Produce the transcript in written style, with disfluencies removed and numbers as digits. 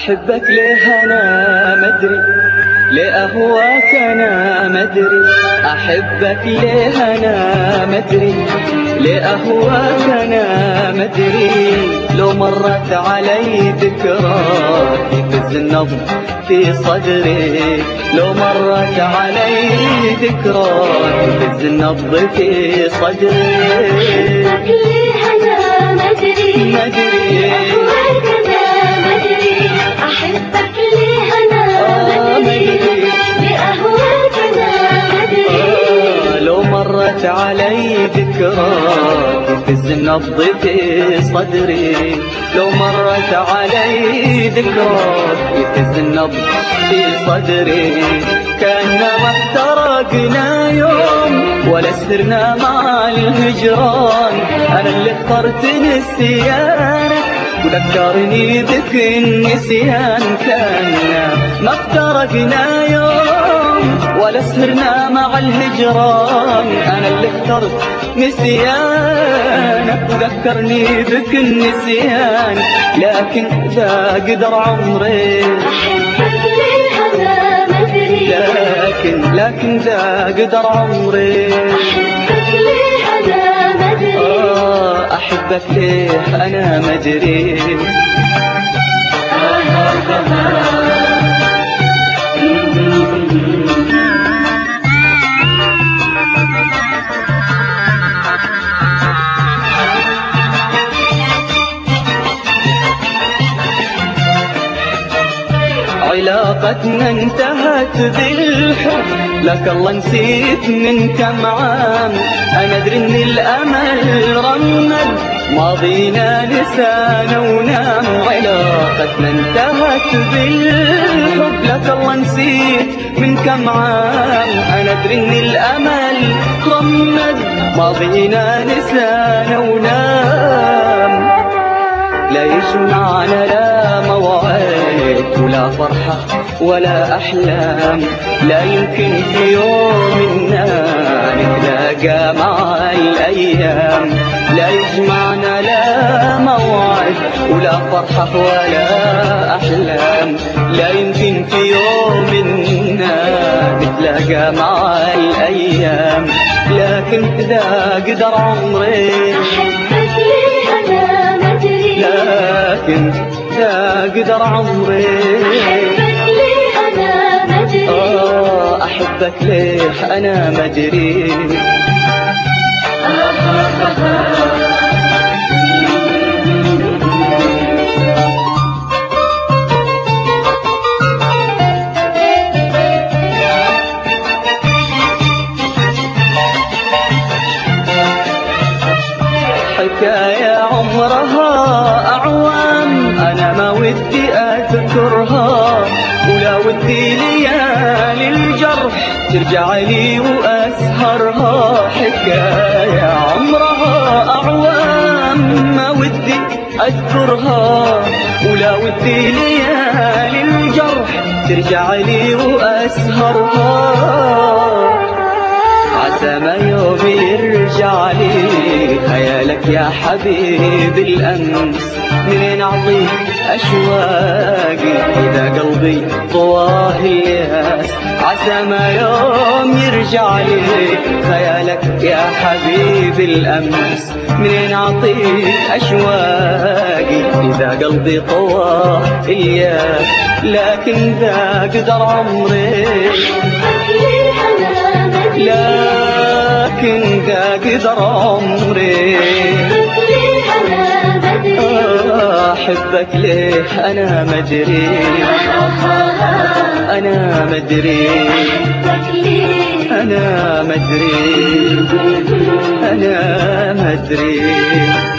أحبك ليه أنا مدري، ليه أهواك أنا مدري. أحبك ليه أنا مدري، ليه أهواك أنا مدري. لو مرت علي ذكراك يفز النبض في صدري، لو مرت علي ذكراك يفز النبض في صدري. أحبك ليه أنا مدري، مدري أهواك أنا مدري. أحبك ليه أنا مدري، لأهواك أنا مدري. لو مرت علي ذكراك يفز النبض في صدري، لو مرت علي ذكراك يفز النبض في صدري. كأنما افترقنا يوم ولا سرنا مع الهجران، أنا اللي اخترت نسيانك وذكرني بك النسيان. كأننا ما افترقنا يوم ولا سهرنا مع الهجران، أنا اللي اخترت نسيانك وذكرني بك النسيان. لكن ذا قدر عمري، أحبك ليه أنا مدري، لكن ذا قدر عمري. أحبك ليه أنا مدري. أحبك ليه أنا مدري. علاقتنا انتهت بالحب، لك الله نسيت من كم عام. أنا أدري إن الأمل رمد ماضينا لسانا ونام. علاقتنا انتهت بالحب، لك الله نسيت من كم عام. أنا أدري إن الأمل رمد ماضينا لسانا ونام. لا يجمعنا لا موعد ولا فرحة ولا أحلام، لا يمكن في يومنا نتلاقى مع الأيام. لا يجمعنا لا موعد ولا فرحة ولا أحلام، لا يمكن في يومنا نتلاقى مع الأيام. لكن إذا قدر عمري، أحبك ليه أنا مدري، لكن ذا قدر عمري. أحبك ليه أنا مدري. أحبك ليه أنا مدري. حكاية عمرها أعوام، أنا ما ودي أذكرها ولا ودي ليالي الجرح ترجع لي وأسهرها. حكاية عمرها أعوام، ما ودي أذكرها ولا ودي ليالي الجرح ترجع لي وأسهرها. عسى ما يوم يرجع لي خيالك يا حبيب الأمس. منين أعطيك أشواقي إذا قلبي طواه الياس. عسى ما يوم يرجع لي خيالك يا حبيب الأمس. منين أعطيك أشواقي إذا قلبي طواه الياس. لكن ذا قدر عمري، أحبك ليه أنا مدري، لكن ذا قدر عمري. أحبك ليه أنا مدري. أحبك ليه أنا مدري، أنا مدري، أحبك ليه أنا مدري، أنا مدري.